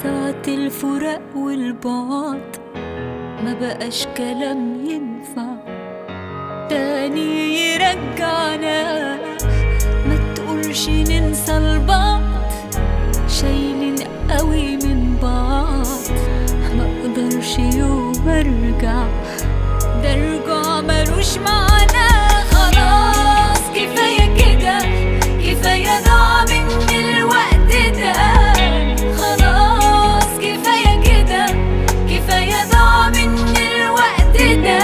ساعة الفراق والبعد ما بقاش كلام ينفع تاني يرجعنا. ما تقولش ننسى البعض، شايلين قوي من بعض، ما اقدرش يوم ارجع، ده رجوع ملوش معنى. خلاص كفاية كده، كفاية ضاع مني الوقت ده. خلاص كفاية كده، كفاية ضاع مني الوقت ده.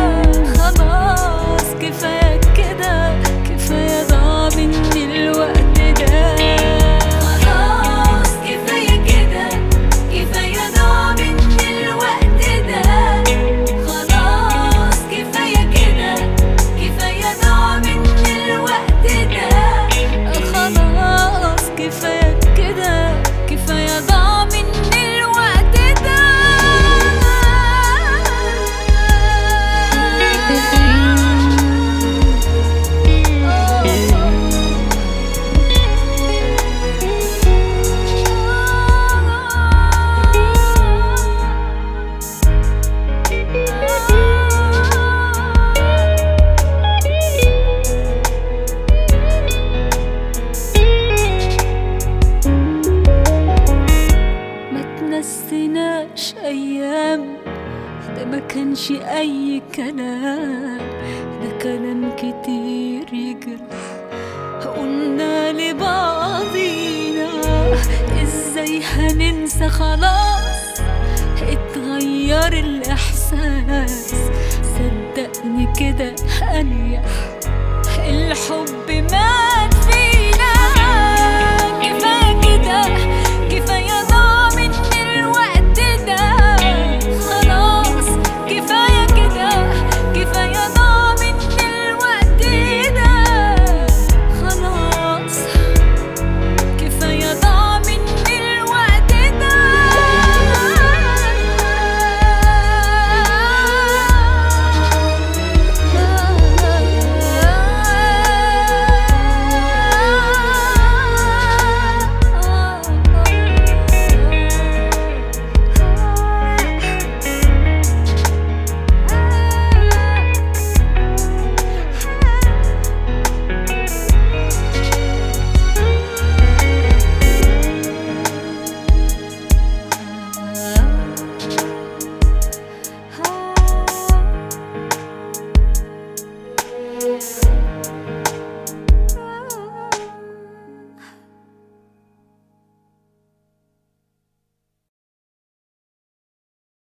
خلاص كفاية كده، كفاية ضاع مني الوقت ده. خلاص كفاية كده، كفاية ضاع مني الوقت ده. خلاص كفاية كده، كفاية ضاع مني الوقت ده. خلاص كفاية كده، كفاية ضاع مني الوقت ده. متنسيناش أيام، ده ما كانش أي كلام، ده كلام كتير يجرح. قلنا لبعضينا ازاي هننسى، خلاص اتغير الإحساس. صدقني كده أريح، الحب ما